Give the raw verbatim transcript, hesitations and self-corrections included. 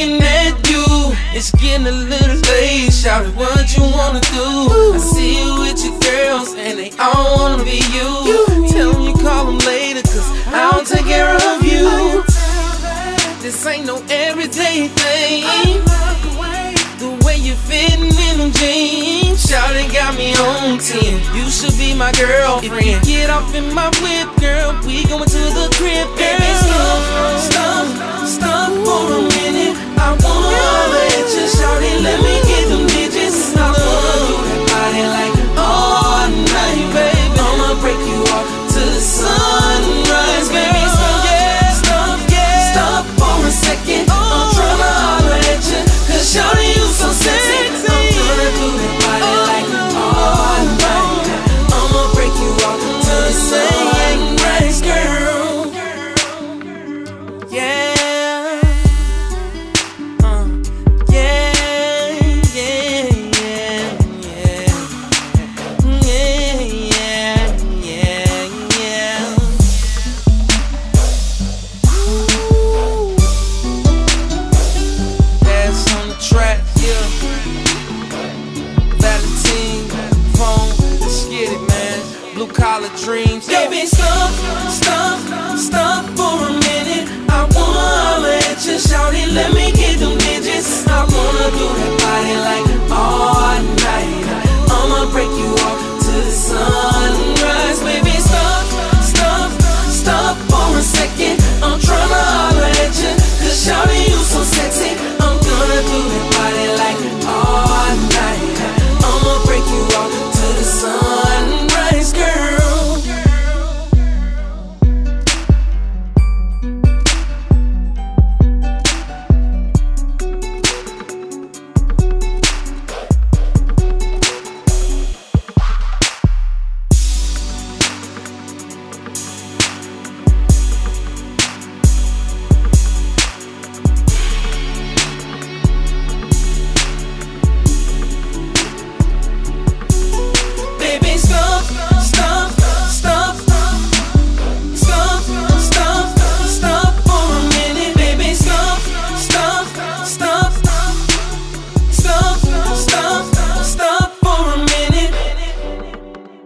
looking at you. It's getting a little late, shout it, what you wanna do? I see you with your girls and they all wanna be you. Tell them you call them later, cause I'll take care of you. This ain't no everyday thing. The way you fitting in them jeans, shout it, got me on ten. You should be my girlfriend. If you get off in my whip, girl, we going to the crib, girl. Baby, stop, stop, stop for a minute. I wanna holler at you, shout it, let me get them digits. I wanna do that body like all night, baby. I'ma break you off to the sunrise, baby. Stop, yeah, stop, yeah, stop for a second. I'm tryna holler at you, cause shout it, you so sexy. I'm gonna do that body like all night. I'ma break you off to the sunrise, girl. Yeah. Collar dreams. Baby, stop, stop, stop for a minute. I wanna holler at you, shout it, let me get